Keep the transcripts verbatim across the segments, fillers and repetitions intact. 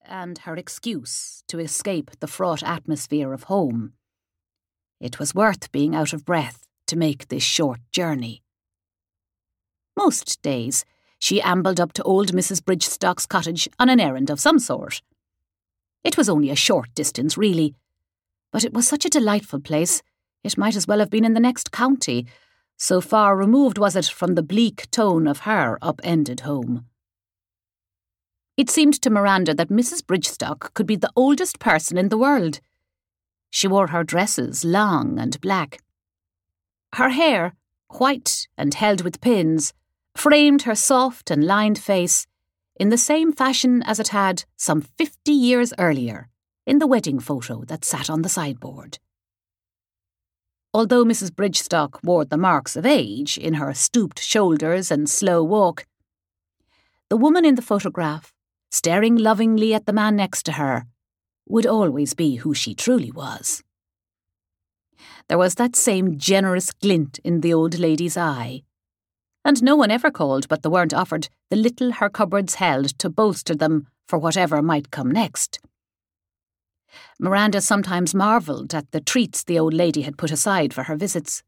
and her excuse to escape the fraught atmosphere of home. It was worth being out of breath to make this short journey. Most days, she ambled up to old Missus Bridgestock's cottage on an errand of some sort. It was only a short distance, really, but it was such a delightful place, it might as well have been in the next county, so far removed was it from the bleak tone of her upended home. It seemed to Miranda that Missus Bridgestock could be the oldest person in the world. She wore her dresses long and black. Her hair, white and held with pins, framed her soft and lined face in the same fashion as it had some fifty years earlier in the wedding photo that sat on the sideboard. Although Missus Bridgestock wore the marks of age in her stooped shoulders and slow walk, the woman in the photograph, staring lovingly at the man next to her, would always be who she truly was. There was that same generous glint in the old lady's eye, and no one ever called but they weren't offered the little her cupboards held to bolster them for whatever might come next. Miranda sometimes marvelled at the treats the old lady had put aside for her visits.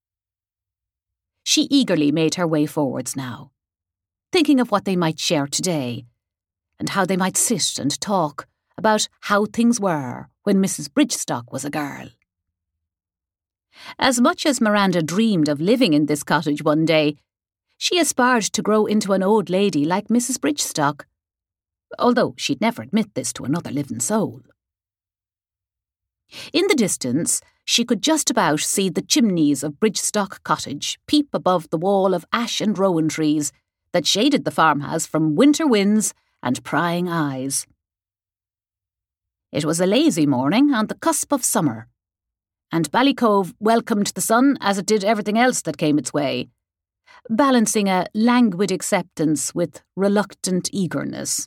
She eagerly made her way forwards now, thinking of what they might share today, and how they might sit and talk about how things were when Missus Bridgestock was a girl. As much as Miranda dreamed of living in this cottage one day, she aspired to grow into an old lady like Missus Bridgestock, although she'd never admit this to another living soul. In the distance, she could just about see the chimneys of Bridgestock Cottage peep above the wall of ash and rowan trees that shaded the farmhouse from winter winds and prying eyes. It was a lazy morning on the cusp of summer, and Ballycove welcomed the sun as it did everything else that came its way, balancing a languid acceptance with reluctant eagerness.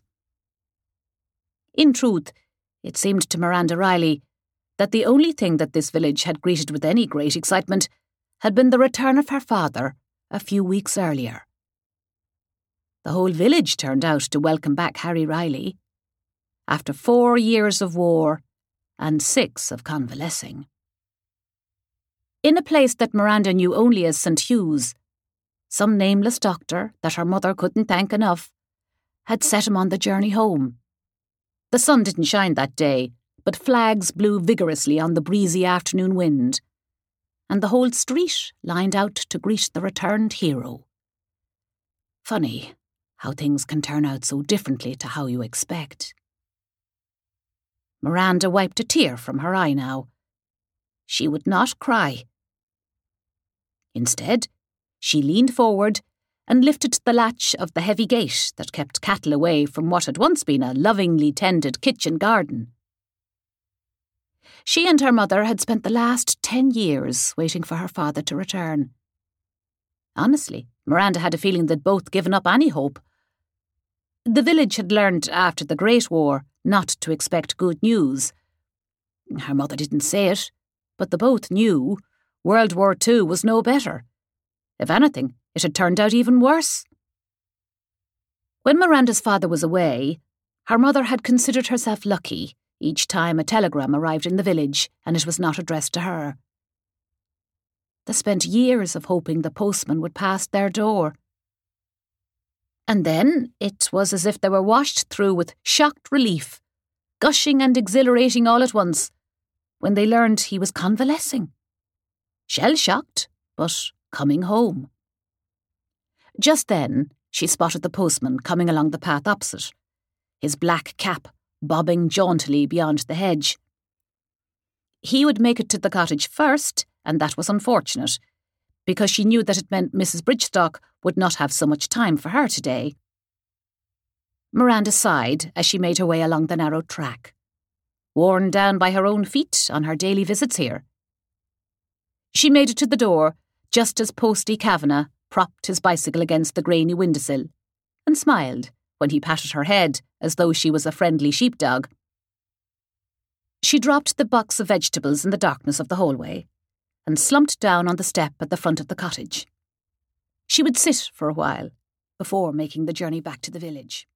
In truth, it seemed to Miranda Riley that the only thing that this village had greeted with any great excitement had been the return of her father a few weeks earlier. The whole village turned out to welcome back Harry Riley, after four years of war and six of convalescing. In a place that Miranda knew only as Saint Hugh's, some nameless doctor that her mother couldn't thank enough had set him on the journey home. The sun didn't shine that day, but flags blew vigorously on the breezy afternoon wind, and the whole street lined out to greet the returned hero. Funny how things can turn out so differently to how you expect. Miranda wiped a tear from her eye now. She would not cry. Instead, she leaned forward and lifted the latch of the heavy gate that kept cattle away from what had once been a lovingly tended kitchen garden. She and her mother had spent the last ten years waiting for her father to return. Honestly, Miranda had a feeling they'd both given up any hope. The village had learned after the Great War not to expect good news. Her mother didn't say it, but they both knew World War Two was no better. If anything, it had turned out even worse. When Miranda's father was away, her mother had considered herself lucky each time a telegram arrived in the village and it was not addressed to her. They spent years of hoping the postman would pass their door. And then it was as if they were washed through with shocked relief, gushing and exhilarating all at once, when they learned he was convalescing. Shell-shocked, but coming home. Just then, she spotted the postman coming along the path opposite, his black cap bobbing jauntily beyond the hedge. He would make it to the cottage first, and that was unfortunate, because she knew that it meant Missus Bridgestock would not have so much time for her today. Miranda sighed as she made her way along the narrow track, worn down by her own feet on her daily visits here. She made it to the door just as Posty Kavanagh propped his bicycle against the grainy windowsill and smiled when he patted her head as though she was a friendly sheepdog. She dropped the box of vegetables in the darkness of the hallway and slumped down on the step at the front of the cottage. She would sit for a while before making the journey back to the village.